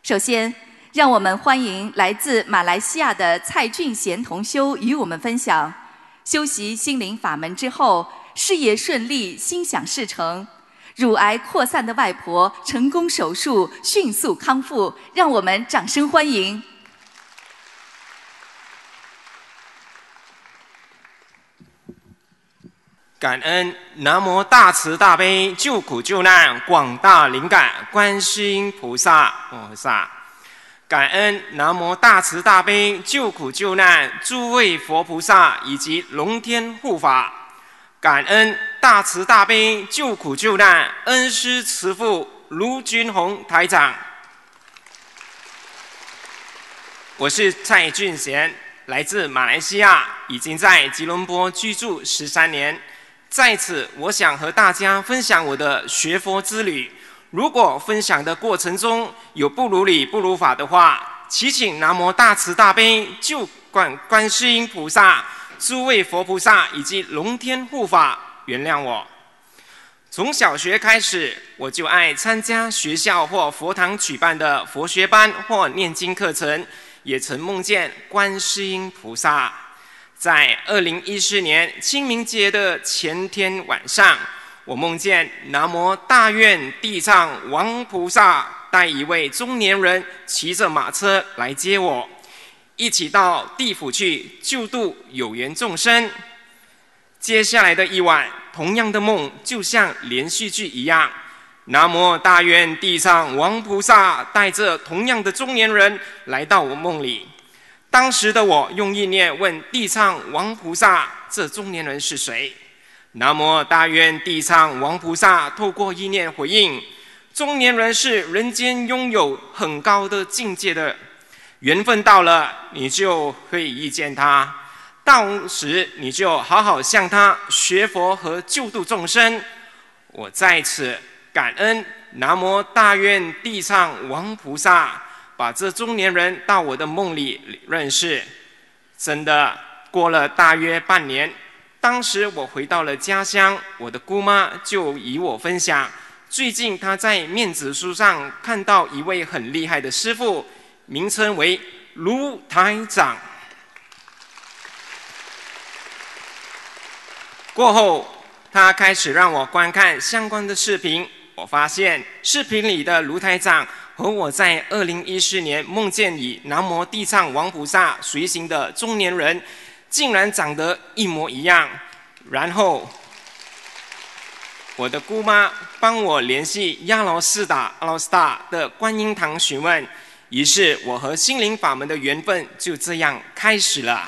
首先，让我们欢迎来自马来西亚的蔡俊贤同修与我们分享修习心灵法门之后，事业顺利，心想事成，乳癌扩散的外婆成功手术，迅速康复，让我们掌声欢迎。 感恩南无大慈大悲救苦救难广大灵感观世音菩萨摩萨，感恩南无大慈大悲救苦救难诸位佛菩萨以及龙天护法，感恩大慈大悲救苦救难恩师慈父卢军宏台长。我是蔡俊贤，来自马来西亚，已经在吉隆坡居住13年。在此，我想和大家分享我的学佛之旅。如果分享的过程中有不如理、不如法的话，祈请南无大慈大悲救观世音菩萨、诸位佛菩萨以及龙天护法原谅我。从小学开始，我就爱参加学校或佛堂举办的佛学班或念经课程，也曾梦见观世音菩萨。在2014年清明节的前天晚上，我梦见南无大愿地藏王菩萨带一位中年人骑着马车来接我，一起到地府去救度有缘众生。接下来的一晚，同样的梦就像连续剧一样，南无大愿地藏王菩萨带着同样的中年人来到我梦里。当时的我用意念问地藏王菩萨，这中年人是谁？南无大愿地藏王菩萨透过意念回应，中年人是人间拥有很高的境界的，缘分到了你就可以遇见他，到时你就好好向他学佛和救度众生。我在此感恩南无大愿地藏王菩萨，把这中年人到我的梦里认识。真的过了大约半年，当时我回到了家乡，我的姑妈就与我分享，最近她在面子书上看到一位很厉害的师父，名称为卢台长。过后她开始让我观看相关的视频，我发现视频里的卢台长和我在2014年梦见以南无地藏王菩萨随行的中年人竟然长得一模一样。然后我的姑妈帮我联系亚罗士打阿罗斯塔的观音堂询问，于是我和心灵法门的缘分就这样开始了。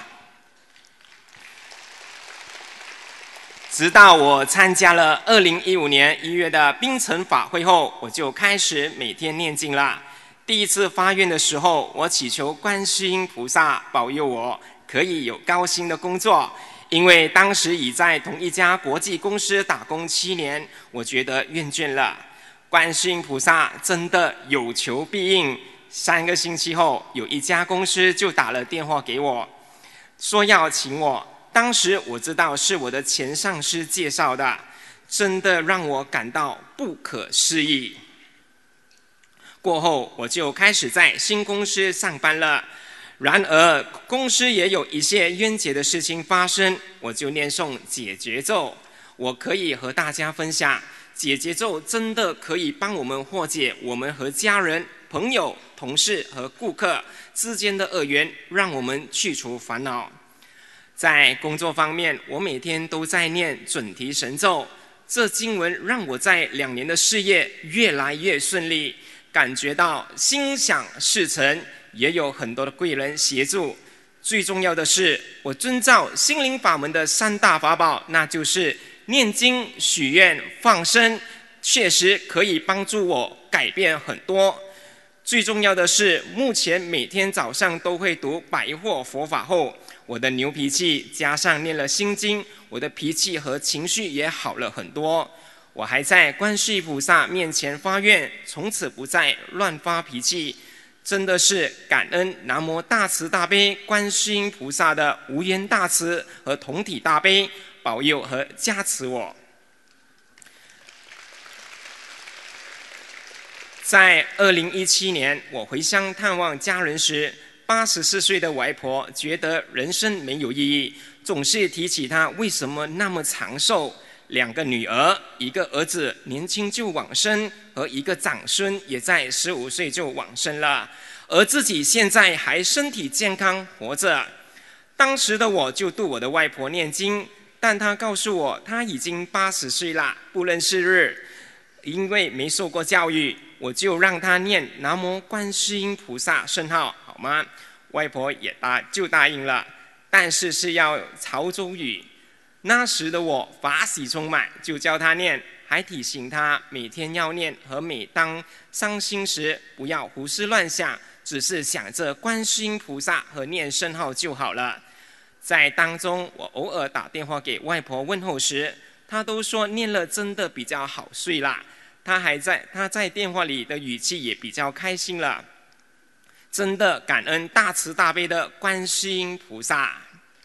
直到我参加了2015年1月的槟城法会后，我就开始每天念经了。第一次发愿的时候，我祈求观世音菩萨保佑我可以有高薪的工作，因为当时已在同一家国际公司打工7年，我觉得厌倦了。观世音菩萨真的有求必应，3个星期后，有一家公司就打了电话给我，说要请我。当时我知道是我的前上司介绍的，真的让我感到不可思议。过后我就开始在新公司上班了，然而公司也有一些冤结的事情发生，我就念诵解结咒。我可以和大家分享，解结咒真的可以帮我们化解我们和家人、朋友、同事和顾客之间的恶缘，让我们去除烦恼。在工作方面，我每天都在念准提神咒，这经文让我在2年的事业越来越顺利，感觉到心想事成，也有很多的贵人协助。最重要的是，我遵照心灵法门的3大法宝，那就是念经、许愿、放生，确实可以帮助我改变很多。最重要的是，目前每天早上都会读百货佛法后，我的牛脾气加上念了心经，我的脾气和情绪也好了很多。我还在观世音菩萨面前发愿，从此不再乱发脾气。真的是感恩南无大慈大悲观世音菩萨的无缘大慈和同体大悲，保佑和加持我。 在2017年，我回乡探望家人时，84岁的外婆觉得人生没有意义，总是提起她为什么那么长寿。2个女儿，1个儿子年轻就往生，和1个长孙也在15岁就往生了，而自己现在还身体健康活着。当时的我就度我的外婆念经，但她告诉我她已经80岁了，不认识日，因为没受过教育，我就让她念南无观世音菩萨圣号，好吗？外婆也答应了，但是要潮州语。那时的我法喜充满，就教她念，还提醒她每天要念，和每当伤心时不要胡思乱想，只是想着观世音菩萨和念圣号就好了。在当中，我偶尔打电话给外婆问候时，她都说念了真的比较好睡啦。她在电话里的语气也比较开心了。真的感恩大慈大悲的观世音菩萨。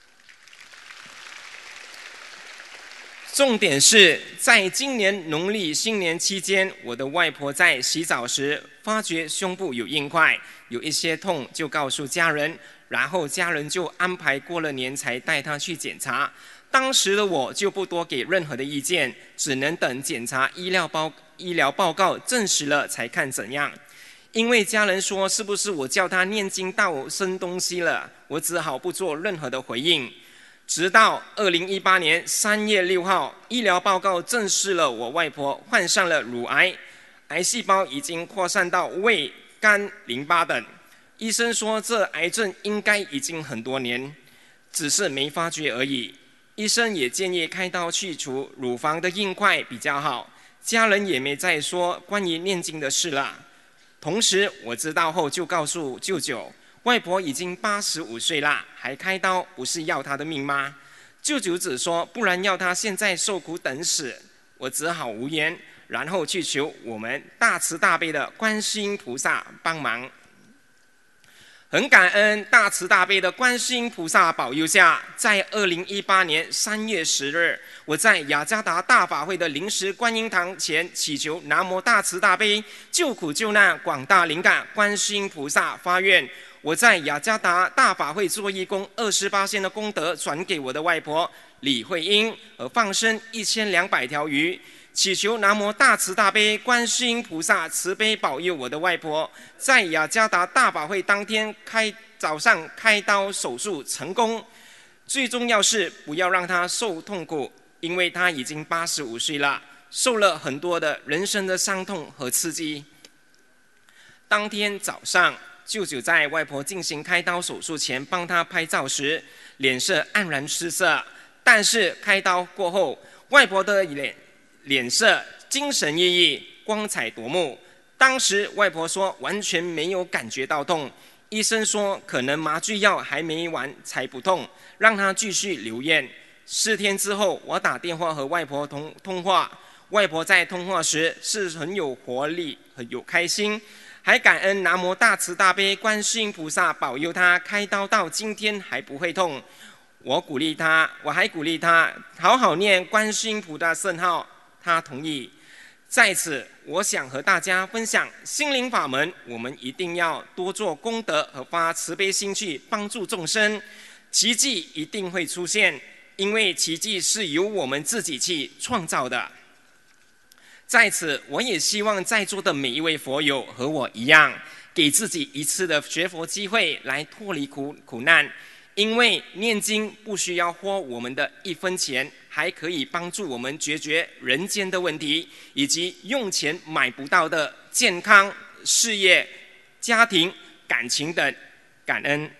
重点是在今年农历新年期间，我的外婆在洗澡时发觉胸部有硬块，有一些痛，就告诉家人，然后家人就安排过了年才带她去检查。当时的我就不多给任何的意见，只能等检查医疗报告证实了才看怎样。因为家人说是不是我叫她念经到生东西了，我只好不做任何的回应。直到2018年3月6号，医疗报告证实了我外婆患上了乳癌，癌细胞已经扩散到胃、肝、淋巴等。医生说这癌症应该已经很多年，只是没发觉而已。医生也建议开刀去除乳房的硬块比较好，家人也没再说关于念经的事了。同时我知道后就告诉舅舅，外婆已经85岁了，还开刀，不是要她的命吗？舅舅只说不然要她现在受苦等死。我只好无言，然后去求我们大慈大悲的观世音菩萨帮忙。很感恩大慈大悲的观世音菩萨保佑下，在2018年3月10日，我在雅加达大法会的临时观音堂前祈求南无大慈大悲救苦救难广大灵感观世音菩萨发愿，我在雅加达大法会做义工28%的功德转给我的外婆李慧英，和放生1200条鱼，祈求南无大慈大悲观世音菩萨慈悲保佑我的外婆在雅加达大法会当天早上开刀手术成功。最重要是不要让她受痛苦，因为她已经85岁了，受了很多的人生的伤痛和刺激。当天早上，舅舅在外婆进行开刀手术前帮她拍照时，脸色黯然失色。但是开刀过后，外婆的脸色精神奕奕，光彩夺目。当时外婆说完全没有感觉到痛，医生说可能麻醉药还没完才不痛，让她继续留院。4天之后，我打电话和外婆通话，外婆在通话时是很有活力，很有开心，还感恩南无大慈大悲观世音菩萨保佑她开刀到今天还不会痛。我还鼓励她好好念观世音菩萨圣号，她同意。在此，我想和大家分享心灵法门，我们一定要多做功德和发慈悲心去帮助众生，奇迹一定会出现，因为奇迹是由我们自己去创造的。在此，我也希望在座的每一位佛友和我一样，给自己一次的学佛机会来脱离苦难。因为念经不需要花我们的1分钱，还可以帮助我们解决人间的问题，以及用钱买不到的健康、事业、家庭、感情等。感恩。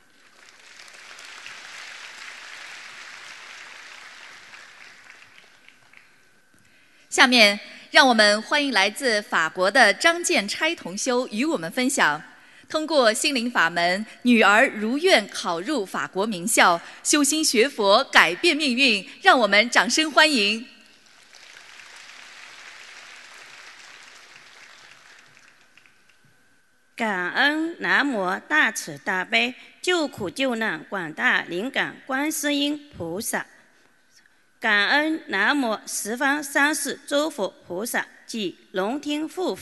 下面让我们欢迎来自法国的张建差同修与我们分享通过心灵法门，女儿如愿考入法国名校，修心学佛改变命运，让我们掌声欢迎。 感恩南无大慈大悲救苦救难广大灵感观世音菩萨，感恩南无十方三世诸佛菩萨及龙天护法，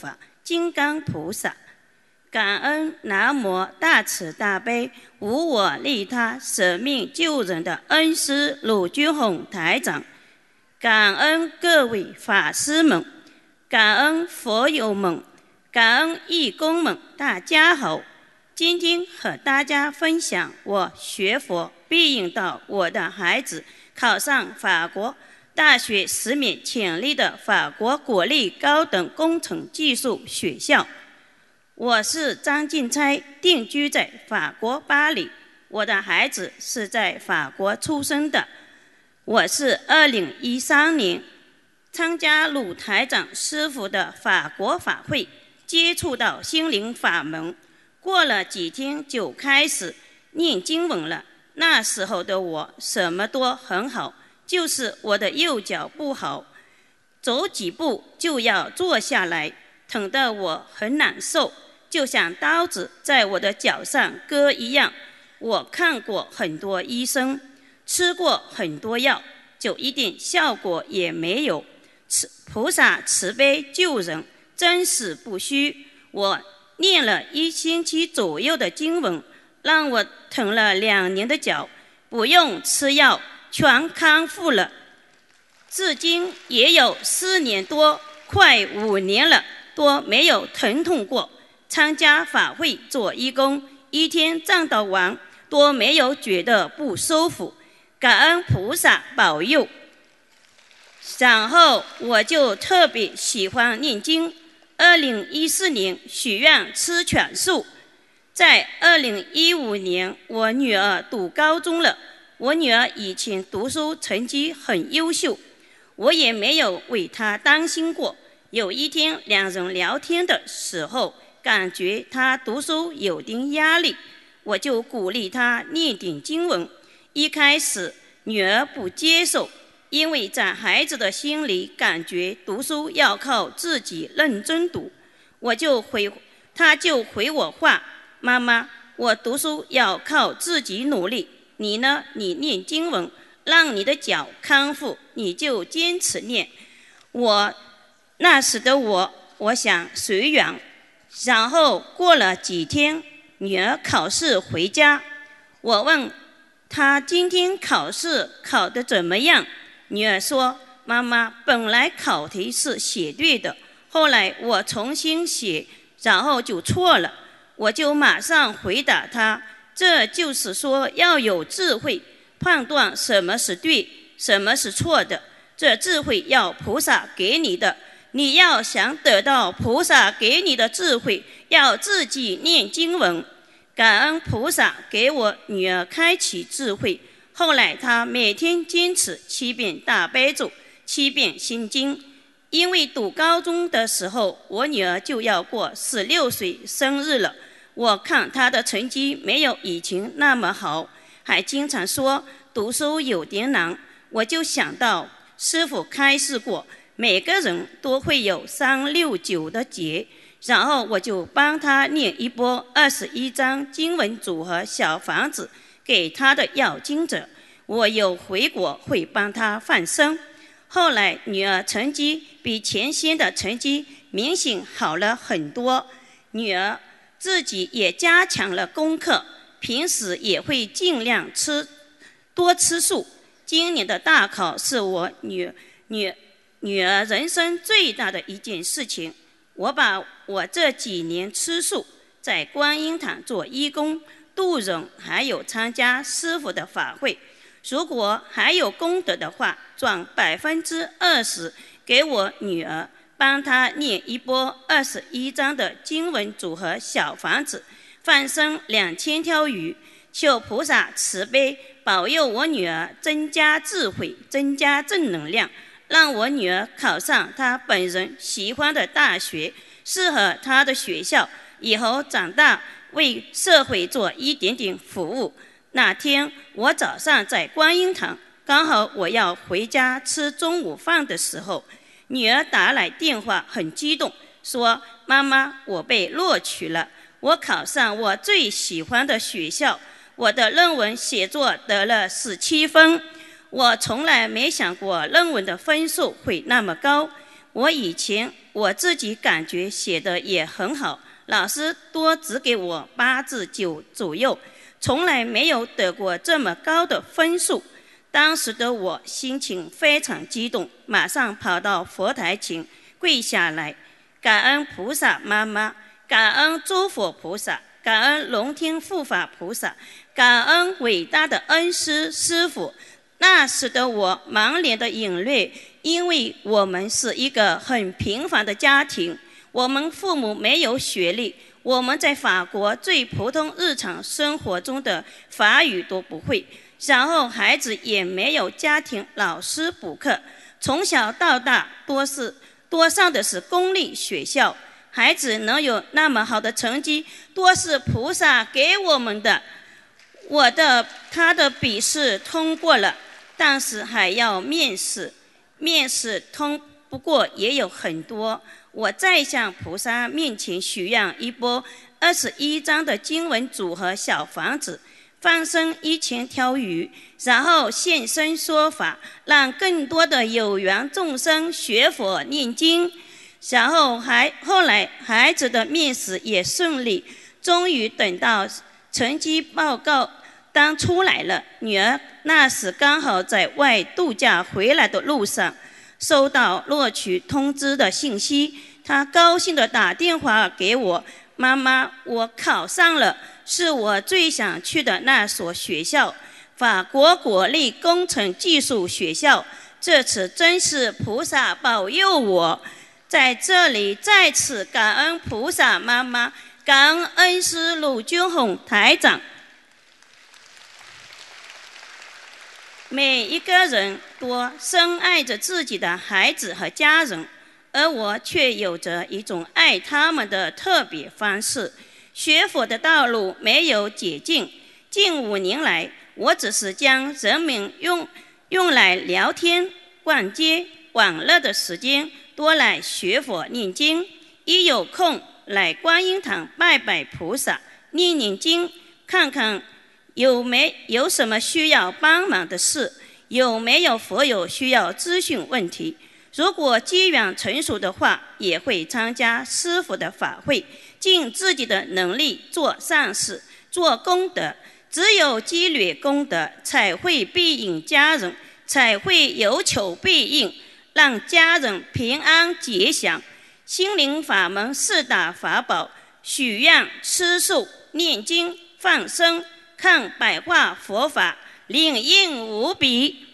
金刚菩萨。感恩南无大慈大悲无我利他舍命救人的恩师鲁军宏台长，感恩各位法师们，感恩佛友们，感恩义工们，大家好。今天和大家分享我学佛必引导我的孩子考上法国大学10免潜力的法国国立高等工程技术学校。我是张静钗，定居在法国巴黎。我的孩子是在法国出生的。我是2013年参加鲁台长师父的法国法会，接触到心灵法门。过了几天就开始念经文了。那时候的我什么都很好，就是我的右脚不好，走几步就要坐下来，疼得我很难受，就像刀子在我的脚上割一样。我看过很多医生，吃过很多药，就一点效果也没有。菩萨慈悲救人，真是不虚。我念了1星期左右的经文，让我疼了2年的脚，不用吃药，全康复了。至今也有4年多，快5年了，都没有疼痛过。参加法会做义工，一天站到晚都没有觉得不舒服，感恩菩萨保佑。然后我就特别喜欢念经。2014年许愿吃全素。在2015年我女儿读高中了。我女儿以前读书成绩很优秀，我也没有为她担心过。有一天2人聊天的时候，感觉她读书有点压力，我就鼓励她念点经文。一开始女儿不接受，因为在孩子的心里感觉读书要靠自己认真读。她就回我话：妈妈，我读书要靠自己努力，你呢？你念经文，让你的脚康复，你就坚持念。那时的我想随缘。然后过了几天，女儿考试回家，我问她今天考试考得怎么样？女儿说：妈妈，本来考题是写对的，后来我重新写，然后就错了。我就马上回答她，这就是说要有智慧，判断什么是对，什么是错的。这智慧要菩萨给你的，你要想得到菩萨给你的智慧，要自己念经文。感恩菩萨给我女儿开启智慧。后来她每天坚持7遍大悲咒，7遍心经。因为读高中的时候，我女儿就要过16岁生日了，我看她的成绩没有以前那么好，还经常说读书有点难。我就想到师父开示过，每个人都会有369的劫，然后我就帮她念一波21章经文组合小房子给她的要经者。我有回国会帮她放生。后来女儿成绩比前些的成绩明显好了很多，女儿自己也加强了功课，平时也会尽量多吃素。今年的大考是我女儿人生最大的一件事情。我把我这几年吃素，在观音堂做义工度人，还有参加师父的法会，如果还有功德的话，转20%给我女儿，帮她念一波21章的经文组合小房子，放生2000条鱼，求菩萨慈悲保佑我女儿增加智慧，增加正能量，让我女儿考上她本人喜欢的大学，适合她的学校，以后长大为社会做一点点服务。那天我早上在观音堂，刚好我要回家吃中午饭的时候，女儿打来电话，很激动，说：妈妈，我被录取了，我考上我最喜欢的学校，我的论文写作得了17分。我从来没想过论文的分数会那么高， 我以前我自己感觉写的也很好，老师多只给我8至9左右，从来没有得过这么高的分数。当时的我心情非常激动，马上跑到佛台前跪下来，感恩菩萨妈妈，感恩诸佛菩萨，感恩龙天护法菩萨，感恩伟大的恩师师父。那时的我满脸的眼泪，因为我们是一个很平凡的家庭，我们父母没有学历，我们在法国最普通日常生活中的法语都不会，然后孩子也没有家庭老师补课，从小到大多上的是公立学校，孩子能有那么好的成绩，多是菩萨给我们的。他的笔试通过了，但是还要面试，面试通不过也有很多。我再向菩萨面前许愿一波21章的经文组合小房子，放生1000条鱼，然后现身说法，让更多的有缘众生学佛念经。然后后来孩子的面试也顺利，终于等到成绩报告单出来了，女儿那时刚好在外度假回来的路上，收到录取通知的信息，她高兴地打电话给我，妈妈，我考上了，是我最想去的那所学校，法国国立工程技术学校，这次真是菩萨保佑我。在这里再次感恩菩萨妈妈，感恩恩师鲁军宏台长。每一个人都深爱着自己的孩子和家人，而我却有着一种爱他们的特别方式。学佛的道路没有捷径，近5年来，我只是将人们用来聊天、逛街、玩乐的时间多来学佛念经，一有空来观音堂拜拜菩萨，念念经，看看有什么需要帮忙的事，有没有佛友需要咨询问题。如果机缘成熟的话，也会参加师父的法会，尽自己的能力做善事，做功德。只有积累功德，才会庇应家人，才会有求必应，让家人平安吉祥。心灵法门4大法宝：许愿、吃素、念经、放生，看白话佛法，灵验无比。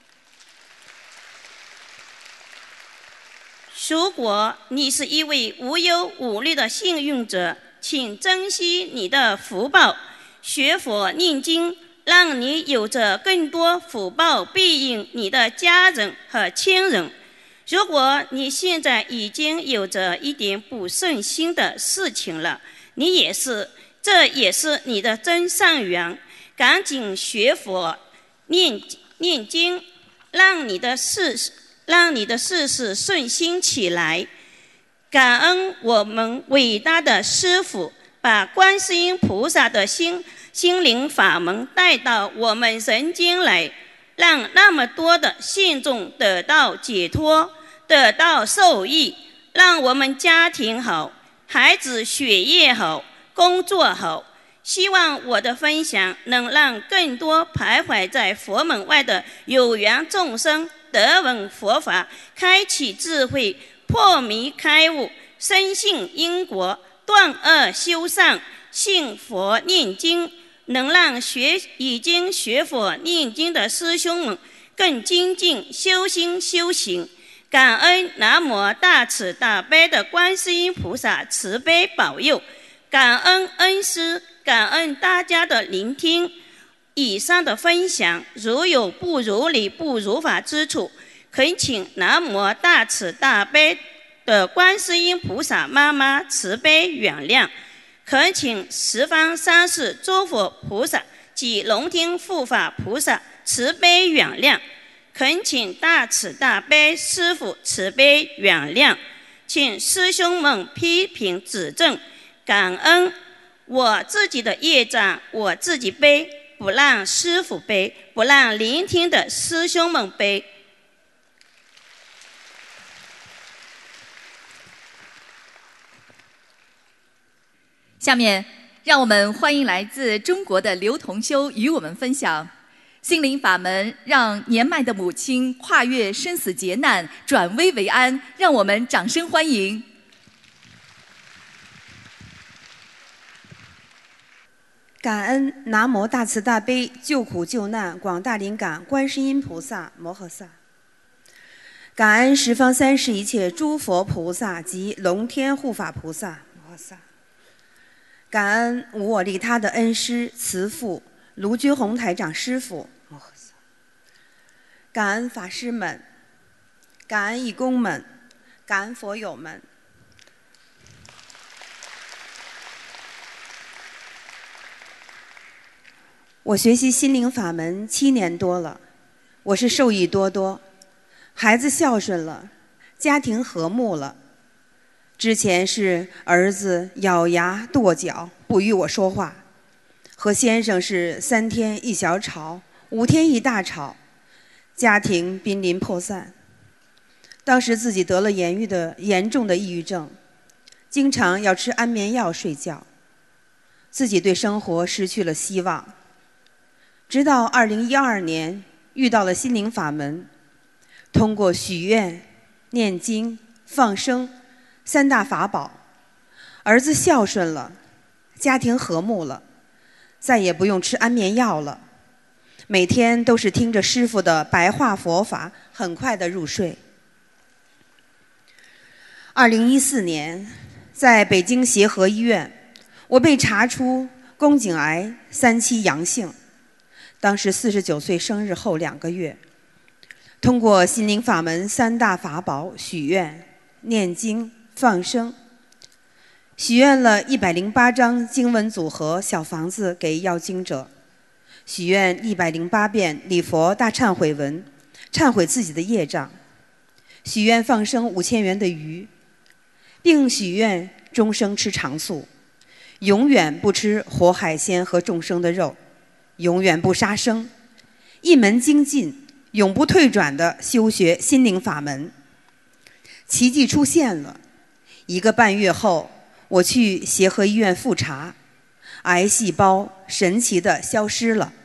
如果你是一位无忧无虑的幸运者，请珍惜你的福报，学佛念经，让你有着更多福报庇应你的家人和亲人。如果你现在已经有着一点不顺心的事情了，这也是你的真善缘，赶紧学佛念经，让你的事事顺心起来。感恩我们伟大的师父，把观世音菩萨的心灵法门带到我们人间来，让那么多的信众得到解脱，得到受益，让我们家庭好，孩子学业好，工作好。希望我的分享能让更多徘徊在佛门外的有缘众生得闻佛法，开启智慧，破迷开悟，深信因果，断恶修善，信佛念经，能让已经学佛念经的师兄们更精进修心修行。感恩南无大慈大悲的观世音菩萨慈悲保佑，感恩恩师，感恩大家的聆听。以上的分享如有不如理不如法之处，恳请南无大慈大悲的观世音菩萨妈妈慈悲原谅，恳请十方三世诸佛菩萨及龙天护法菩萨慈悲原谅，恳请大慈大悲师父慈悲原谅，请师兄们批评指正。感恩我自己的业障我自己背，不让师父背，不让聆听的师兄们背。 下面，让我们欢迎来自中国的刘同修与我们分享心灵法门，让年迈的母亲跨越生死劫难，转危为安。让我们掌声欢迎。 感恩南无大慈大悲救苦救难广大灵感观世音菩萨摩诃萨，感恩十方三世一切诸佛菩萨及龙天护法菩萨摩诃萨，感恩无我利他的恩师慈父卢军宏台长师父摩诃萨，感恩法师们，感恩义工们，感恩佛友们。我学习心灵法门7年多了，我是受益多多，孩子孝顺了，家庭和睦了。之前是儿子咬牙跺脚不与我说话，和先生是3天一小吵，5天一大吵，家庭濒临破散。当时自己得了严重的抑郁症，经常要吃安眠药睡觉，自己对生活失去了希望。直到2012年遇到了心灵法门，通过许愿、念经、放生3大法宝，儿子孝顺了，家庭和睦了，再也不用吃安眠药了，每天都是听着师父的白话佛法，很快的入睡。2014年在北京协和医院，我被查出宫颈癌3期阳性，当时49岁生日后2个月，通过心灵法门3大法宝许愿、念经、放生，许愿了108张经文组合小房子给要经者，许愿108遍礼佛大忏悔文，忏悔自己的业障，许愿放生5000元的鱼，并许愿终生吃长素，永远不吃活海鲜和众生的肉，永远不杀生，一门精进，永不退转的修学心灵法门。奇迹出现了，1个半月后，我去协和医院复查，癌细胞神奇的消失了。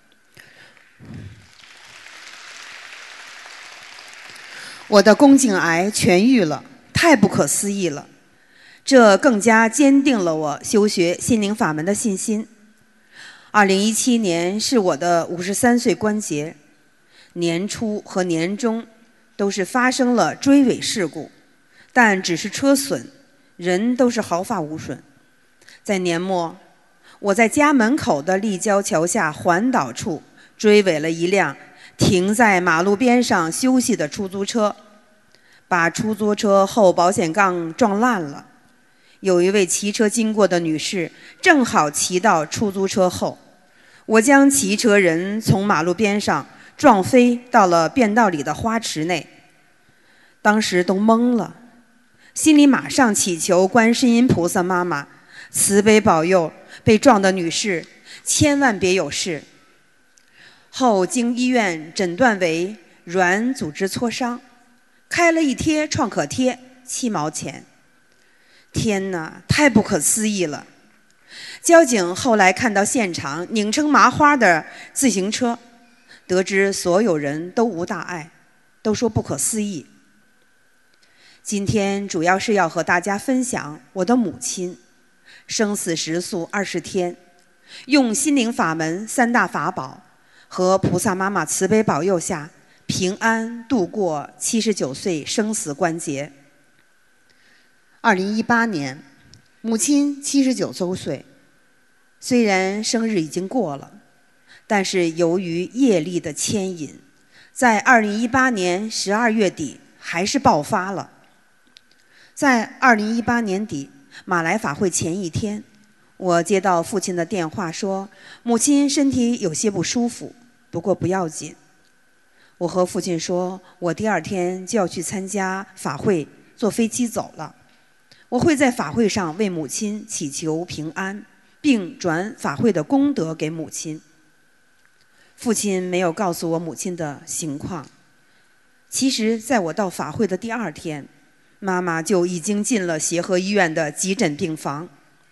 我的宫颈癌痊愈了，太不可思议了！这更加坚定了我修学心灵法门的信心。2017年是我的53岁关节，年初和年中都是发生了追尾事故，但只是车损，人都是毫发无损。在年末，我在家门口的立交桥下环岛处追尾了一辆停在马路边上休息的出租车，把出租车后保险杠撞烂了。有一位骑车经过的女士正好骑到出租车后，我将骑车人从马路边上撞飞到了便道里的花池内。当时都懵了，心里马上祈求观世音菩萨妈妈慈悲保佑被撞的女士千万别有事。后经医院诊断为软组织挫伤，开了一贴创可贴7毛钱。天哪，太不可思议了！交警后来看到现场拧成麻花的自行车，得知所有人都无大碍，都说不可思议。今天主要是要和大家分享我的母亲生死时速20天，用心灵法门3大法宝和菩萨妈妈慈悲保佑下，平安度过79岁生死关节。2018年，母亲79周岁，虽然生日已经过了，但是由于业力的牵引，在2018年12月底还是爆发了。在2018年底马来法会前一天，我接到父亲的电话说，母亲身体有些不舒服，不过不要紧。我和父亲说，我第2天就要去参加法会，坐飞机走了。我会在法会上为母亲祈求平安，并转法会的功德给母亲。父亲没有告诉我母亲的情况。其实在我到法会的第2天，妈妈就已经进了协和医院的急诊病房。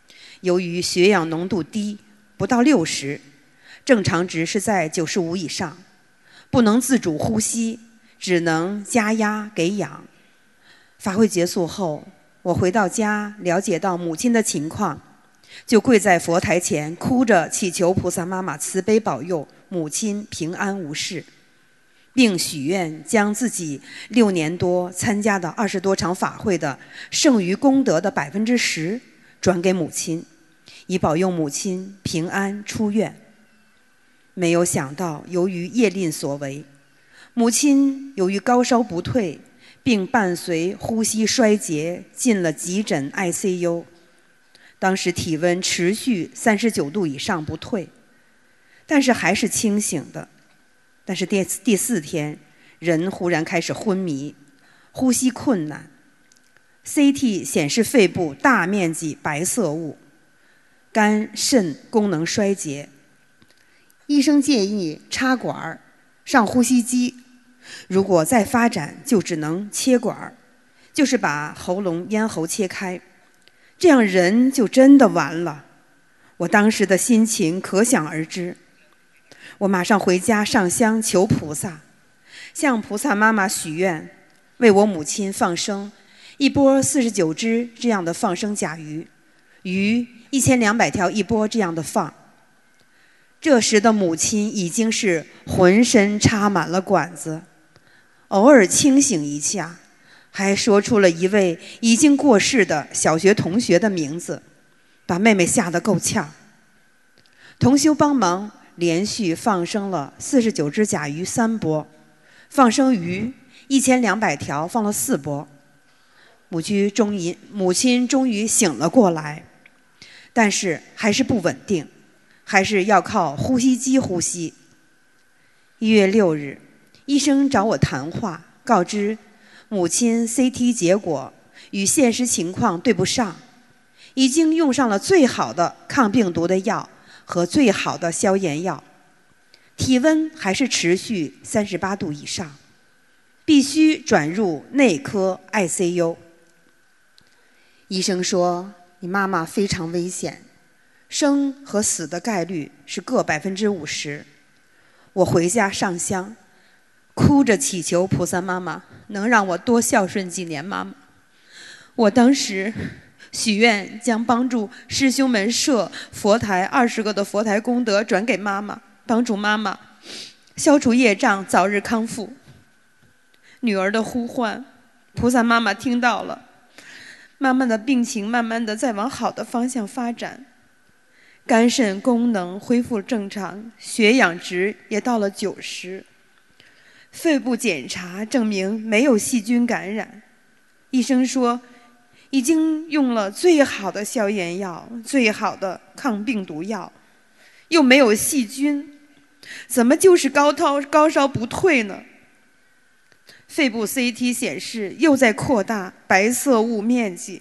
由于血氧浓度低，不到60，正常值是在95以上，不能自主呼吸，只能加压给氧。法会结束后，我回到家，了解到母亲的情况，就跪在佛台前，哭着祈求菩萨妈妈慈悲保佑母亲平安无事，并许愿将自己6年多参加的20多场法会的剩余功德的10%转给母亲，以保佑母亲平安出院。没有想到，由于业力所为，母亲由于高烧不退，并伴随呼吸衰竭，进了急诊 ICU。当时体温持续39度以上不退，但是还是清醒的。但是第4天，人忽然开始昏迷，呼吸困难。CT 显示肺部大面积白色物，肝肾功能衰竭。医生建议插管上呼吸机，如果再发展就只能切管，就是把喉咙咽喉切开，这样人就真的完了。我当时的心情可想而知。我马上回家上香求菩萨，向菩萨妈妈许愿，为我母亲放生一波49只这样的放生甲鱼，鱼1200条一波这样的放。这时的母亲已经是浑身插满了管子，偶尔清醒一下，还说出了一位已经过世的小学同学的名字，把妹妹吓得够呛。同修帮忙连续放生了49只甲鱼3波，放生鱼1200条放了4波。母亲终于醒了过来，但是还是不稳定，还是要靠呼吸机呼吸。1月6日，医生找我谈话，告知母亲 CT 结果与现实情况对不上，已经用上了最好的抗病毒的药和最好的消炎药，体温还是持续38度以上，必须转入内科 ICU。 医生说，你妈妈非常危险，生和死的概率是各50%。我回家上香，哭着祈求菩萨妈妈能让我多孝顺几年妈妈。我当时许愿将帮助师兄们设佛台20个的佛台功德转给妈妈，帮助妈妈消除业障，早日康复。女儿的呼唤，菩萨妈妈听到了，妈妈的病情慢慢的在往好的方向发展，肝肾功能恢复正常，血氧值也到了90，肺部检查证明没有细菌感染。医生说已经用了最好的消炎药，最好的抗病毒药，又没有细菌，怎么就是高烧不退呢？肺部 CT 显示又在扩大白色物面积，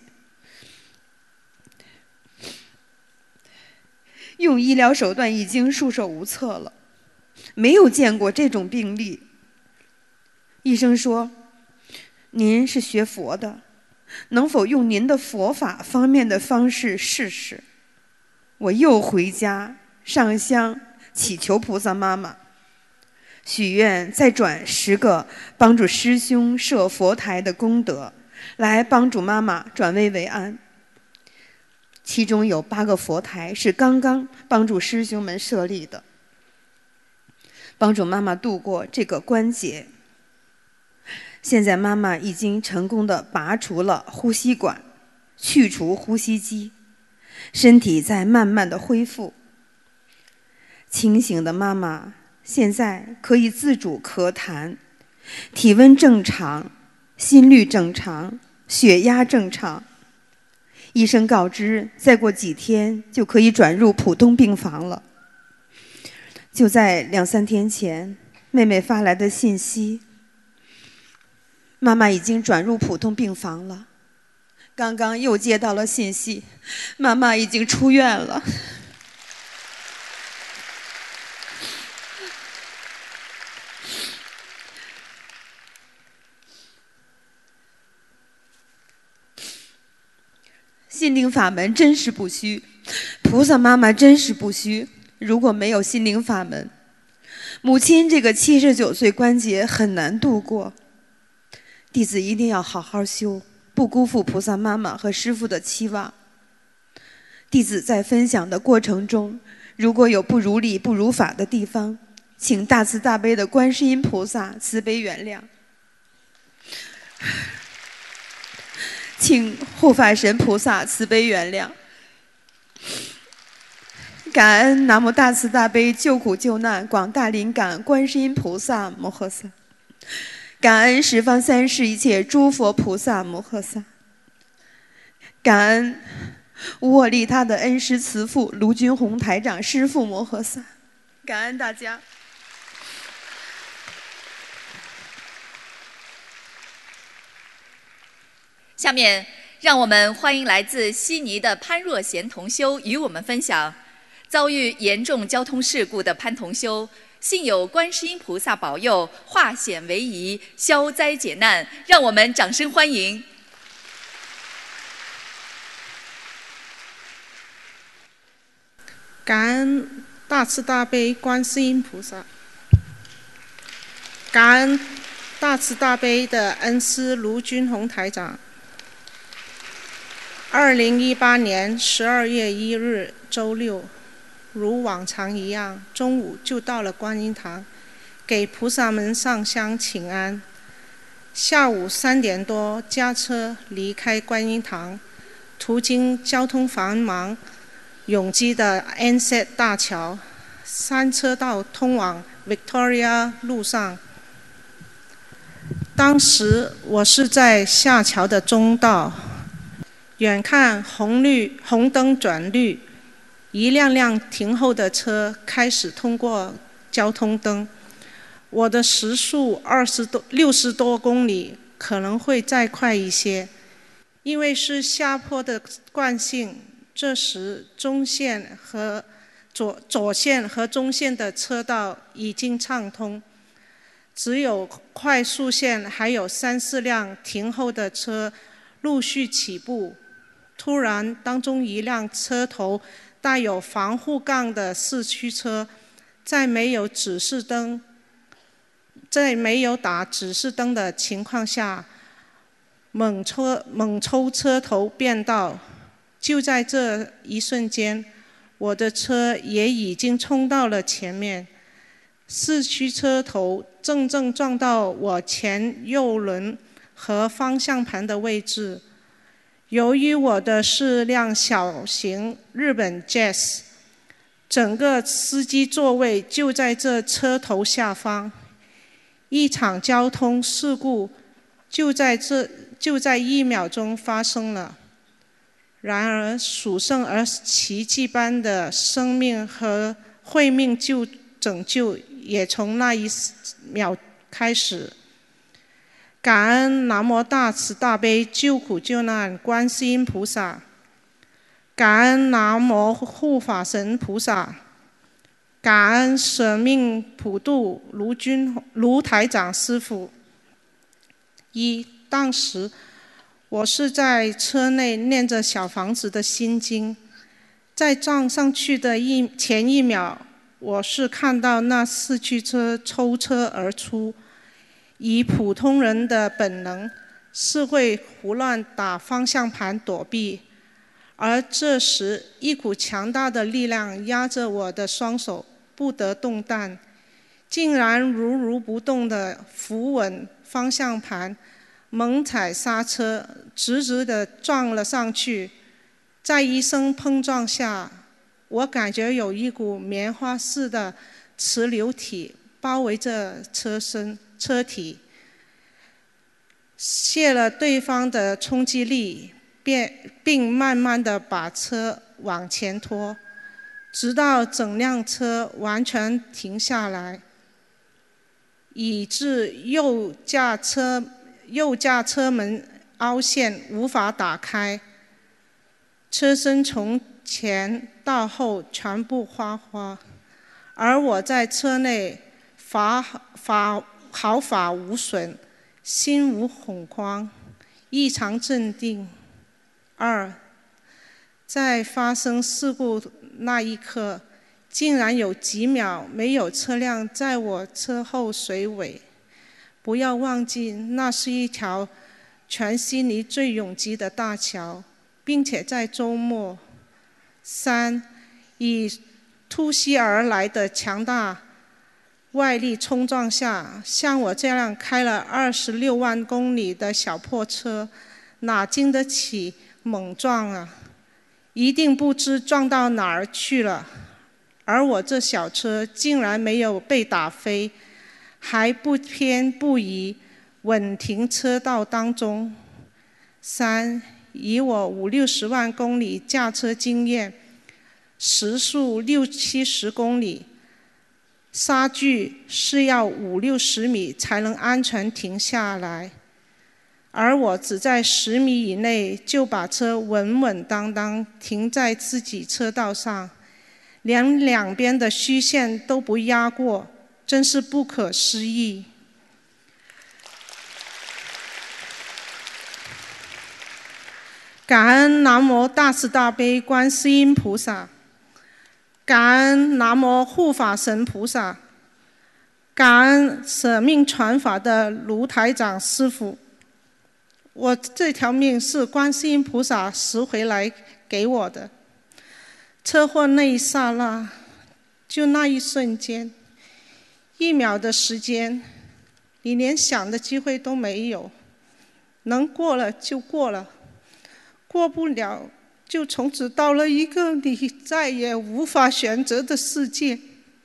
用医疗手段已经束手无策了，没有见过这种病例。医生说，您是学佛的，能否用您的佛法方面的方式试试？我又回家上香祈求菩萨妈妈，许愿再转10个帮助师兄设佛台的功德，来帮助妈妈转危为安。其中有8个佛台是刚刚帮助师兄们设立的，帮助妈妈度过这个关节。现在妈妈已经成功的拔除了呼吸管，去除呼吸机，身体在慢慢的恢复。清醒的妈妈现在可以自主咳痰，体温正常，心率正常，血压正常。医生告知，再过几天就可以转入普通病房了。就在2、3天前，妹妹发来的信息，妈妈已经转入普通病房了。刚刚又接到了信息，妈妈已经出院了。心灵法门真实不虚， 菩萨妈妈真是不虚，如果没有心灵法门，母亲这个79岁关节很难度过。弟子一定要好好修，不辜负菩萨妈妈和师父的期望。弟子在分享的过程中，如果有不如理、不如法的地方，请大慈大悲的观世音菩萨慈悲原谅，请护法神菩萨慈悲原谅。感恩南无大慈大悲救苦救难广大灵感观世音菩萨摩诃萨，感恩十方三世一切诸佛菩萨摩诃萨，感恩无我利他的恩师慈父卢军宏台长师父摩诃萨，感恩大家。 下面让我们欢迎来自悉尼的潘若贤同修与我们分享。遭遇严重交通事故的潘同修，幸有观世音菩萨保佑，化险为夷，消灾解难，让我们掌声欢迎。 感恩大慈大悲观世音菩萨，感恩大慈大悲的恩师卢军宏台长。2018年12月1日周六，如往常一样，中午就到了观音堂，给菩萨们上香请安。下午3点多驾车离开观音堂，途经交通繁忙拥挤的 Ansett 大桥，3车道通往 Victoria 路上。当时我是在下桥的中道，远看红灯转绿，一辆辆停后的车开始通过交通灯。我的时速60多公里，可能会再快一些，因为是下坡的惯性。这时中线和左线和中线的车道已经畅通，只有快速线还有3、4辆停后的车陆续起步。突然，当中一辆车头带有防护杠的四驱车，在没有打指示灯的情况下，猛抽车头变道。就在这一瞬间，我的车也已经冲到了前面，四驱车头正撞到我前右轮和方向盘的位置。由于我的是辆小型日本 Jazz， 整个司机座位就在这车头下方，一场交通事故就在1秒钟发生了。然而殊胜而奇迹般的生命和慧命拯救也从那一秒开始。感恩南无大慈大悲救苦救难观世音菩萨，感恩南无护法神菩萨，感恩舍命普渡卢台长师父。当时我是在车内念着小房子的心经，在撞上去的前一秒，我是看到那四驱车抽车而出。以普通人的本能是会胡乱打方向盘躲避，而这时一股强大的力量压着我的双手不得动弹，竟然如不动地扶稳方向盘，猛踩刹车，直直地撞了上去。在一声碰撞下，我感觉有一股棉花似的磁流体包围着车体，泄了对方的冲击力，并慢慢地把车往前拖，直到整辆车完全停下来，以致右驾车门凹陷无法打开，车身从前到后全部花花，而我在车内毫发无损，心无恐慌，异常镇定。 在发生事故那一刻，竟然有几秒没有车辆在我车后随尾。不要忘记，那是一条全悉尼最拥挤的大桥，并且在周末。3. 以突袭而来的强大外力冲撞下，像我这样开了26万公里的小破车，哪经得起猛撞啊？一定不知撞到哪儿去了。而我这小车竟然没有被打飞，还不偏不倚，稳停车道当中。3. 以我50-60万公里驾车经验，时速60-70公里，差距是要50-60米才能安全停下来，而我只在10米以内就把车稳稳当当停在自己车道上，连两边的虚线都不压过，真是不可思议。感恩南无大慈大悲观世音菩萨，感恩南无护法神菩萨，感恩舍命传法的卢台长师父。我这条命是观世音菩萨拾回来给我的。车祸那一刹那，就那一瞬间，1秒的时间，你连想的机会都没有，能过了就过了，过不了就从此到了一个你再也无法选择的世界。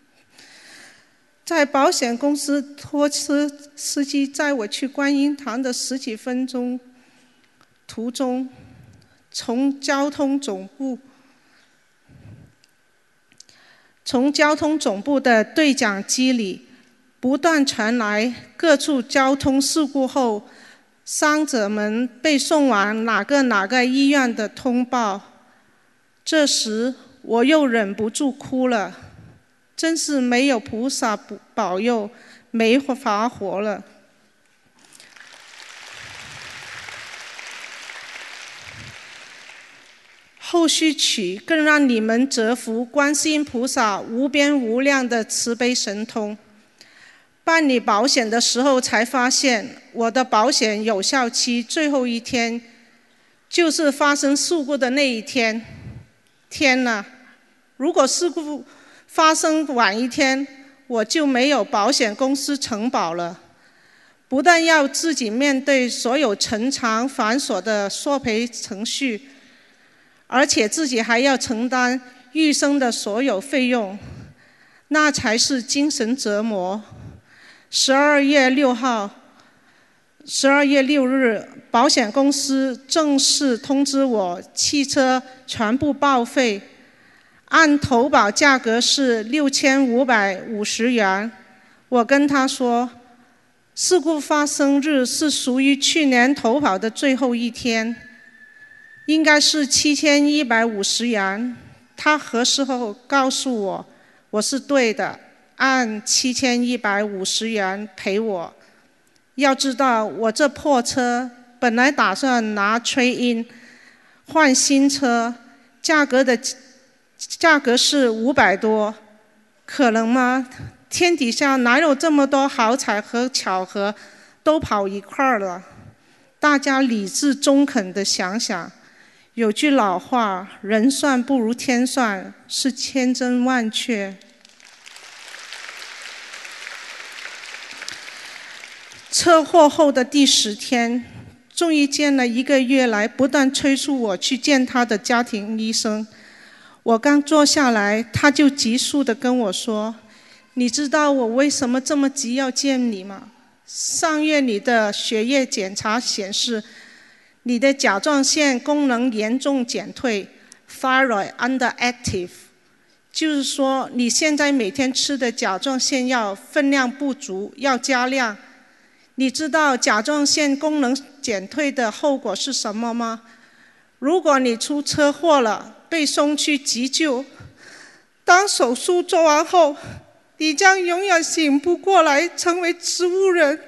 在保险公司拖车司机载我去观音堂的10几分钟途中，从交通总部的对讲机里不断传来各处交通事故后伤者们被送往哪个医院的通报。这时我又忍不住哭了，真是没有菩萨保佑，没法活了。后续曲更让你们折服观世音菩萨无边无量的慈悲神通。办理保险的时候才发现，我的保险有效期最后一天就是发生事故的那一天。天哪！如果事故发生晚一天，我就没有保险公司承保了，不但要自己面对所有陈长繁琐的索赔程序，而且自己还要承担余生的所有费用，那才是精神折磨。12月6日，保险公司正式通知我汽车全部报废，按投保价格是6550元。我跟他说，事故发生日是属于去年投保的最后一天，应该是7150元。他核实后告诉我，我是对的，按7150元赔我。要知道，我这破车本来打算拿 trade in 换新车，价格是500多，可能吗？天底下哪有这么多好彩和巧合都跑一块儿了？大家理智中肯地想想，有句老话，人算不如天算，是千真万确。车祸后的第10天，终于见了1个月来不断催促我去见他的家庭医生。我刚坐下来，他就急速地跟我说，你知道我为什么这么急要见你吗？上月你的血液检查显示，你的甲状腺功能严重减退 ，thyroid underactive， 就是说你现在每天吃的甲状腺药分量不足，要加量。你知道甲状腺功能减退的后果是什么吗？如果你出车祸了，被送去急救，当手术做完后，你将永远醒不过来，成为植物人。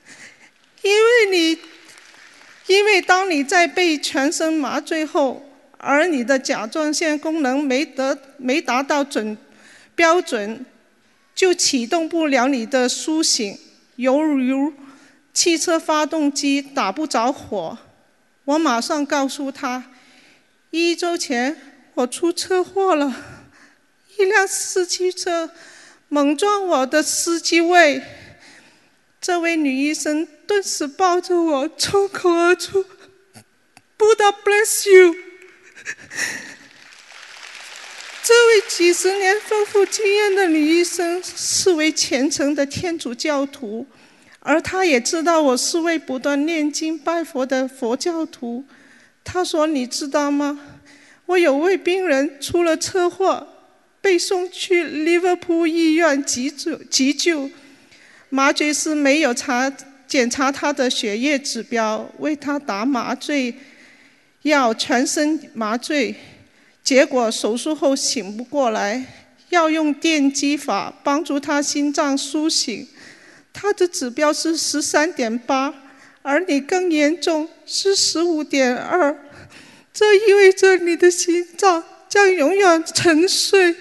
因为当你在被全身麻醉后， 而你的甲状腺功能没达到标准，就启动不了你的苏醒，犹如汽车发动机打不着火。我马上告诉他，1周前我出车祸了，一辆四驱车猛撞我的司机位。这位女医生顿时抱着我冲口而出 ：“Buddha bless you。”这位几十年丰富经验的女医生是位虔诚的天主教徒，而她也知道我是位不断念经拜佛的佛教徒。她说：“你知道吗？我有位病人出了车祸，被送去利物浦医院急救。麻醉师没有检查他的血液指标，为他打麻醉药，全身麻醉，结果手术后醒不过来，要用电击法帮助他心脏苏醒。他的指标是13.8，而你更严重，是15.2，这意味着你的心脏将永远沉睡。”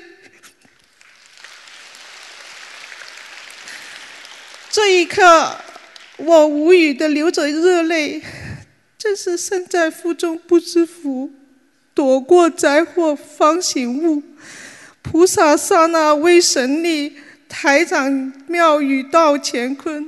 这一刻，我无语地流着热泪。正是身在福中不知福，躲过灾祸方醒悟。菩萨刹那为神力，台长妙语道乾坤。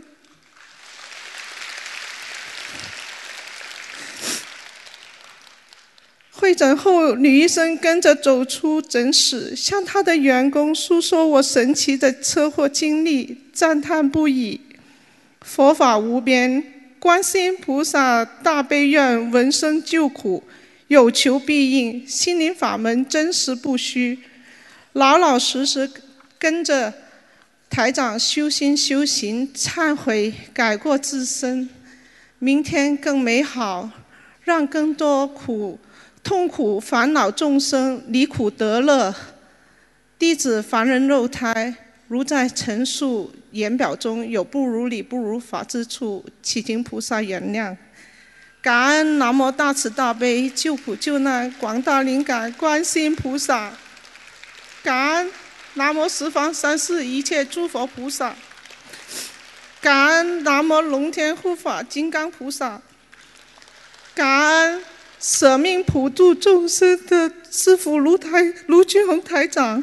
会诊后，女医生跟着走出诊室，向她的员工诉说我神奇的车祸经历，赞叹不已。佛法无边，观世音菩萨大悲愿，闻声救苦，有求必应，心灵法门真实不虚。老老实实跟着台长修心修行，忏悔改过自身，明天更美好，让更多痛苦烦恼众生离苦得乐。弟子凡人肉胎，如在陈述言表中有不如理不如法之处，祈请菩萨原谅。感恩南无大慈大悲救苦救难广大灵感观世音菩萨，感恩南无十方三世一切诸佛菩萨，感恩南无龙天护法金刚菩萨，感恩舍命普度众生的师父卢俊宏台长。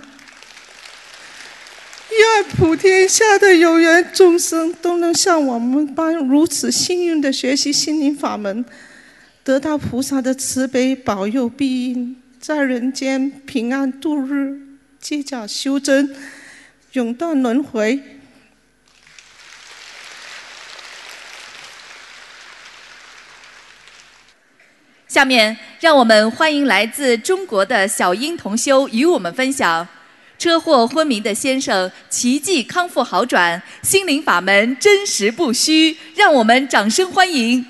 愿普天下的有缘众生都能像我们般如此幸运地学习心灵法门，得到菩萨的慈悲保佑庇荫，在人间平安度日，借假修真，永断轮回。 下面让我们欢迎来自中国的小英同修与我们分享车祸昏迷的先生奇迹康复好转，心灵法门真实不虚，让我们掌声欢迎。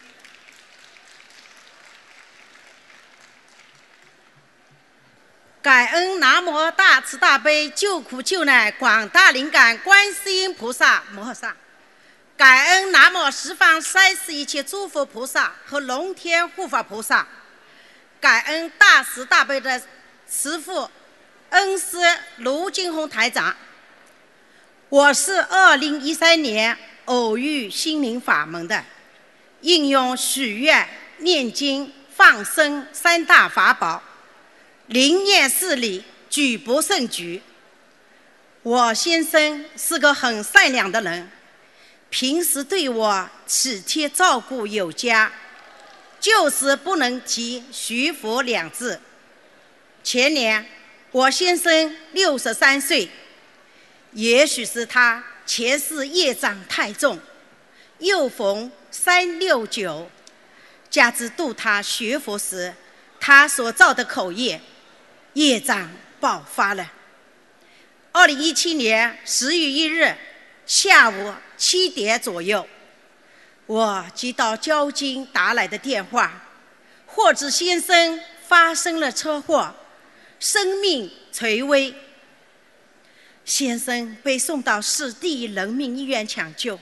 感恩南无大慈大悲救苦救难广大灵感观世音菩萨摩诃萨，感恩南无十方三世一切诸佛菩萨和龙天护法菩萨，感恩大慈大悲的慈父恩师卢金红台长。我是2013年偶遇心灵法门的，应用许愿、念经、放生三大法宝，灵验事理，举不胜举。我先生是个很善良的人，平时对我体贴照顾有加，就是不能提学佛两字。前年我先生63岁，也许是他前世业障太重，又逢369，加之度他学佛时，他所造的口业障爆发了。2017年10月1日下午7点左右，我接到交警打来的电话，获知先生发生了车祸，生命垂危。先生被送到市第一人民医院抢救，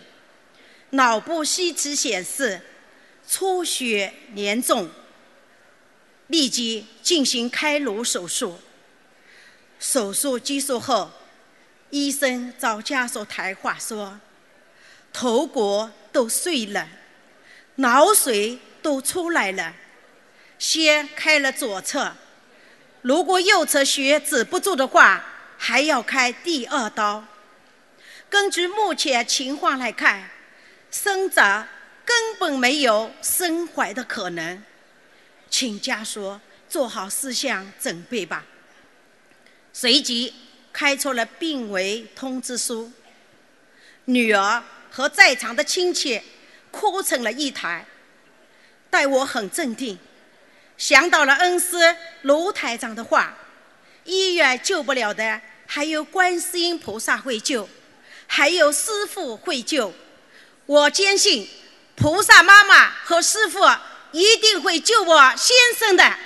脑部 CT 显示出血严重， 立即进行开颅手术。手术结束后，医生找家属谈话说，头骨都碎了，脑髓都出来了，先开了左侧，如果右侧血止不住的话，还要开第2刀。根据目前情况来看，生者根本没有生还的可能，请家属做好思想准备吧。随即开出了病危通知书，女儿和在场的亲戚哭成了一团。待我很镇定，想到了恩师卢台长的话，医院救不了的还有观世音菩萨会救，还有师父会救。我坚信菩萨妈妈和师父一定会救我先生的。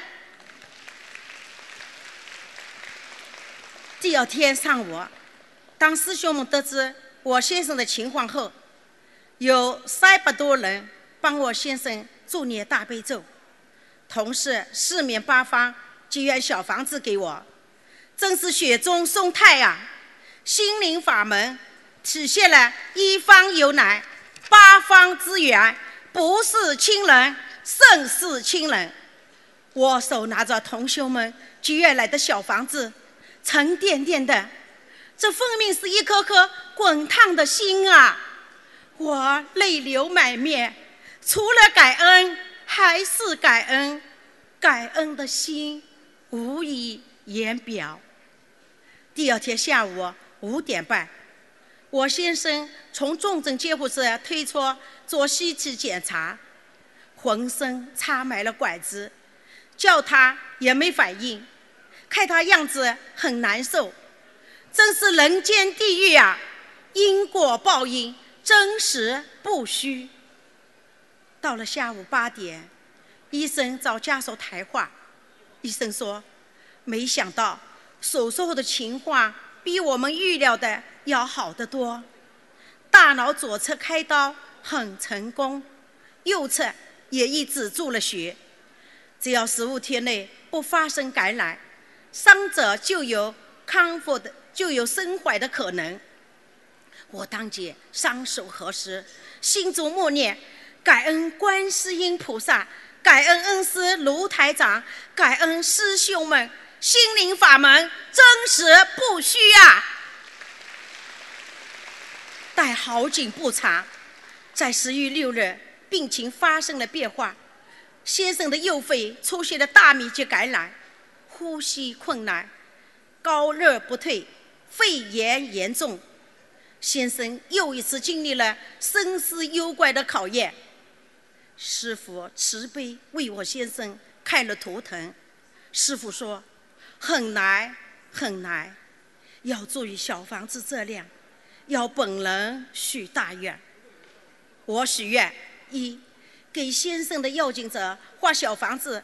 第2天上午，当师兄们得知我先生的情况后，有300多人帮我先生助念大悲咒，同时四面八方结缘小房子给我，真是雪中送炭啊！心灵法门体现了一方有难，八方支援，不是亲人胜似亲人。我手拿着同修们结缘来的小房子，沉甸甸的，这分明是一颗颗滚烫的心啊！我泪流满面，除了感恩还是感恩，感恩的心无以言表。第2天下午5点半，我先生从重症监护室推出做CT检查，浑身插满了管子，叫他也没反应，看他样子很难受，真是人间地狱啊！因果报应，真实不虚。到了下午8点，医生找家属谈话，医生说，没想到手术后的情况比我们预料的要好得多，大脑左侧开刀很成功，右侧也已止住了血，只要15天内不发生感染，伤者就有康复的，就有生还的可能。我当即双手合十，心中默念，感恩观世音菩萨，感恩恩师卢台长，感恩师兄们，心灵法门真实不虚啊！但好景不长，在10月6日，病情发生了变化，先生的右肺出现了大面积感染，呼吸困难，高热不退，肺炎严重。先生又一次经历了生死攸关的考验。师父慈悲为我先生看了图腾，师父说，很难很难，要注意小房子质量，要本人许大愿。我许愿：一，给先生的要经者画小房子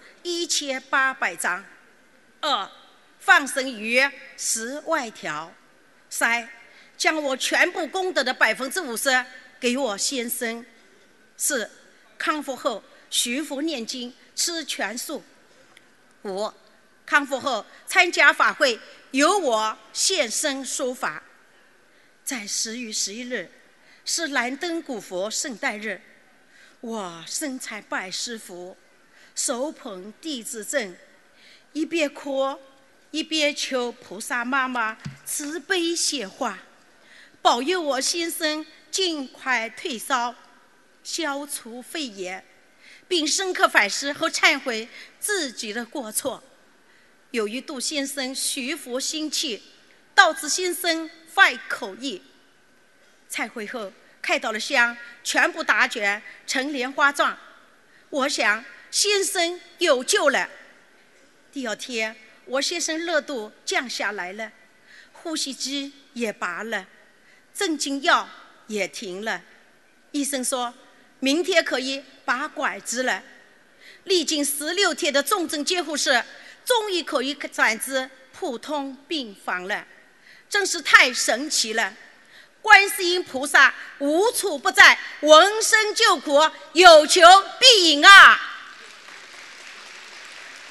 1800张；二，放生鱼10万条；三，将我全部功德的50%给我先生；四，康复后学佛念经，吃全素；五，康复后参加法会，由我现身说法。在10月11日是燃灯古佛圣诞日，我身材拜师佛，手捧弟子证，一边哭一边求菩萨妈妈慈悲显化，保佑我先生尽快退烧，消除肺炎，并深刻反思和忏悔自己的过错。由于杜先生学佛心切，导致先生犯口业。忏悔后看到了香全部打卷成莲花状，我想先生有救了。第二天，我先生热度降下来了，呼吸机也拔了，镇静药也停了。医生说明天可以拔管子了。历经16天的重症监护室，终于可以转至普通病房了，真是太神奇了！观世音菩萨无处不在，闻声救苦，有求必应啊！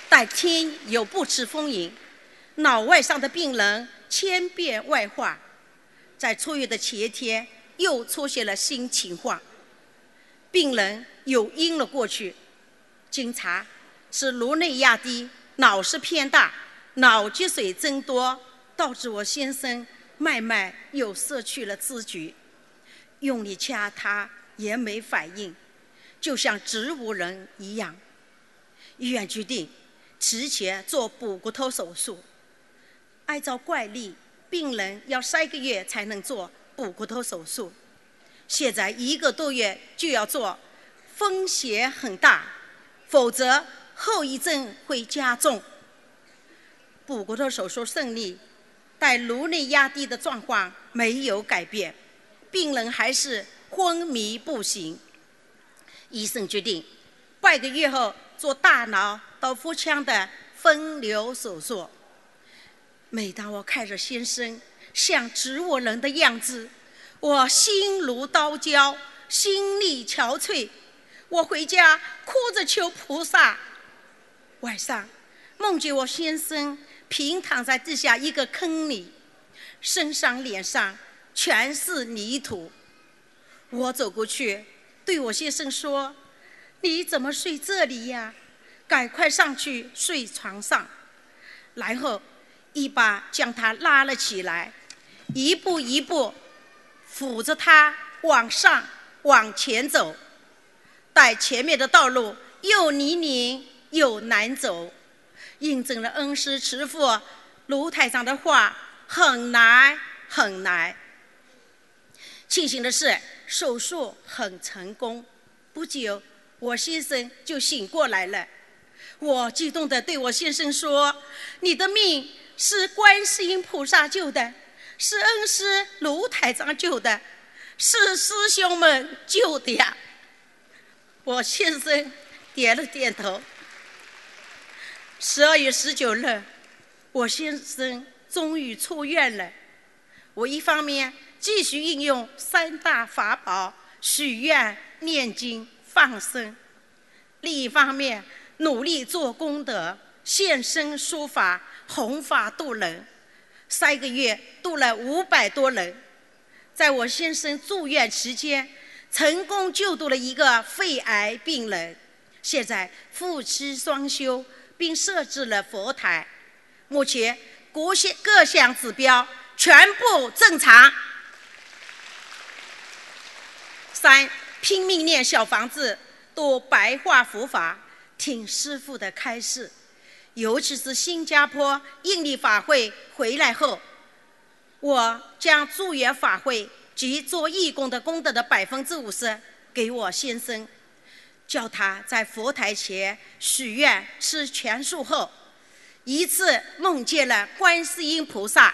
待天有不测风云，脑外伤的病人千变万化，在出院的前一天又出现了新情况，病人又晕了过去。经查是颅内压低，脑室偏大，脑积水增多，导致我先生慢慢又失去了知觉，用力掐他也没反应，就像植物人一样。医院决定提前做补骨头手术。按照惯例，病人要3个月才能做补骨头手术，现在1个多月就要做，风险很大，否则后遗症会加重。补骨头手术顺利，但颅内压低的状况没有改变，病人还是昏迷不醒。医生决定半个月后做大脑到腹腔的分流手术。每当我看着先生像植物人的样子，我心如刀绞，心力憔悴。我回家哭着求菩萨。晚上梦见我先生平躺在地下一个坑里，身上脸上全是泥土。我走过去对我先生说：“你怎么睡这里呀？赶快上去睡床上。”然后一把将他拉了起来，一步一步扶着他往上往前走，但前面的道路又泥泞又难走，印证了恩师慈父卢台长的话：很难很难。庆幸的是手术很成功，不久我先生就醒过来了。我激动地对我先生说：“你的命是观世音菩萨救的，是恩师卢台长救的，是师兄们救的呀。”我先生点了点头。12月19日，我先生终于出院了。我一方面继续运用3大法宝许愿、念经、放生，另一方面努力做功德，现身说法，弘法度人。3个月度了500多人。在我先生住院期间，成功救度了一个肺癌病人，现在夫妻双修，并设置了佛台。目前各项指标全部正常。3，拼命念小房子，读白话佛法，听师父的开示。尤其是新加坡印力法会回来后，我将助缘法会及做义工的功德的50%给我先生，叫他在佛台前许愿吃全素后，一次梦见了观世音菩萨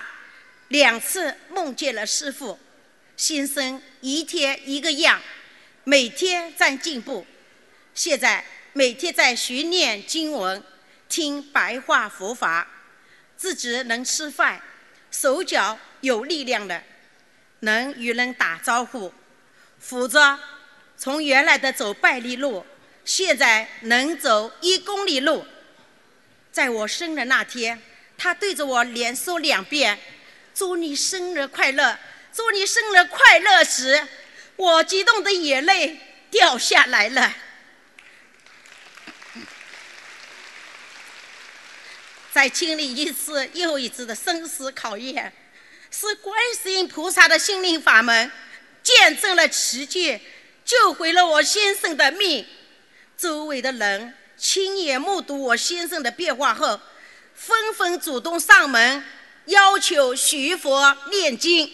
，2次梦见了师父。先生一天一个样，每天在进步。现在每天在学念经文，听白话佛法，自己能吃饭，手脚有力量了，能与人打招呼，否则从原来的走半里路，现在能走1公里路。在我生日那天，他对着我连说2遍：“祝你生日快乐，祝你生日快乐”时，我激动的眼泪掉下来了。在经历一次又一次的生死考验，是观世音菩萨的心灵法门见证了奇迹，救回了我先生的命。周围的人亲眼目睹我先生的变化后，纷纷主动上门要求学佛念经。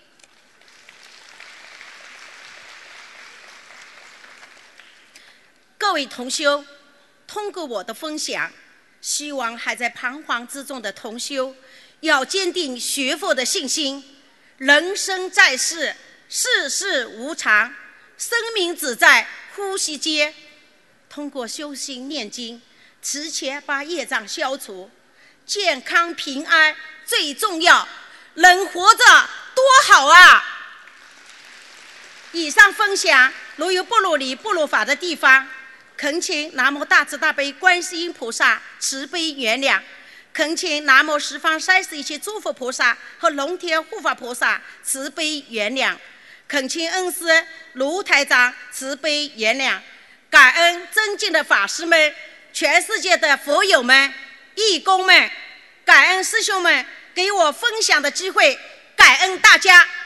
各位同修，通过我的分享，希望还在彷徨之中的同修要坚定学佛的信心。人生在世，世事无常，生命只在呼吸间。通过修行念经，提前把业障消除，健康平安最重要，人活着多好啊！以上分享如有不如理不如法的地方， 恳请南无大慈大悲观世音菩萨慈悲原谅，恳请南无十方三世一切诸佛菩萨和龙天护法菩萨慈悲原谅，恳请恩师卢台长慈悲原谅，感恩尊敬的法师们、全世界的佛友们、义工们，感恩师兄们给我分享的机会，感恩大家。